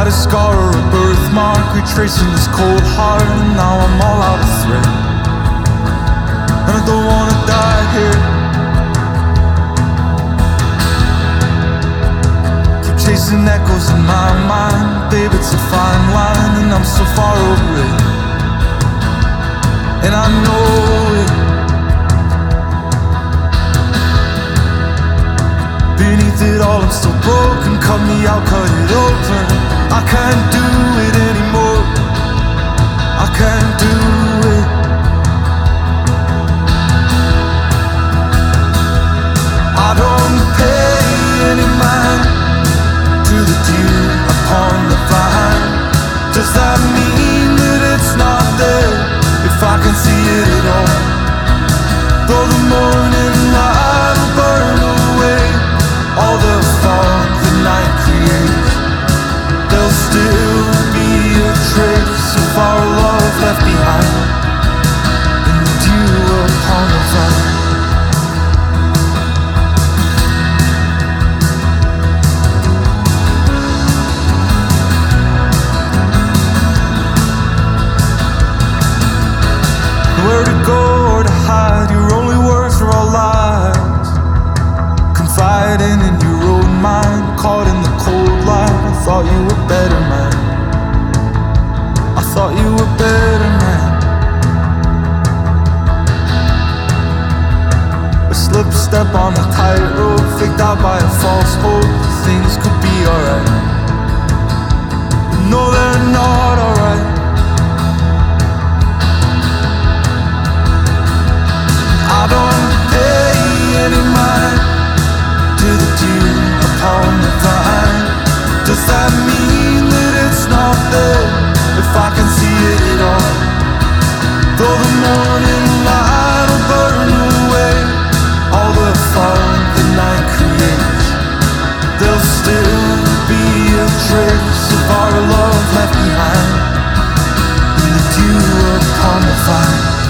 had a scar or a birthmark, retracing this cold heart, and now I'm all out of thread. And I don't wanna die here. Keep chasing echoes in my mind, babe, it's a fine line, and I'm so far over it. And I know it. Beneath it all, I'm still broken. Cut me out, cut it open. I can't do it anymore. I can't do it. I don't pay any mind to the dew upon the vine. Does that mean that it's not there? If I can see it at all, though the morning light will burn away all the fog the night creates, there'll still be a trace of our love left behind in the dew upon the vine. Where to go or to hide, your only words are all lies. Confiding in your own mind, caught in the cold light. I thought you were better, man. I thought you were better, man. A slip step on a tightrope, faked out by a false hope. Things could be alright. No, they're not alright. I don't pay any mind to the dew upon the vine. Does that mean that it's not there? If I can see it at all, though the morning light will burn away all the fog the night creates, there'll still be a trace of our love left behind in the dew upon the vine.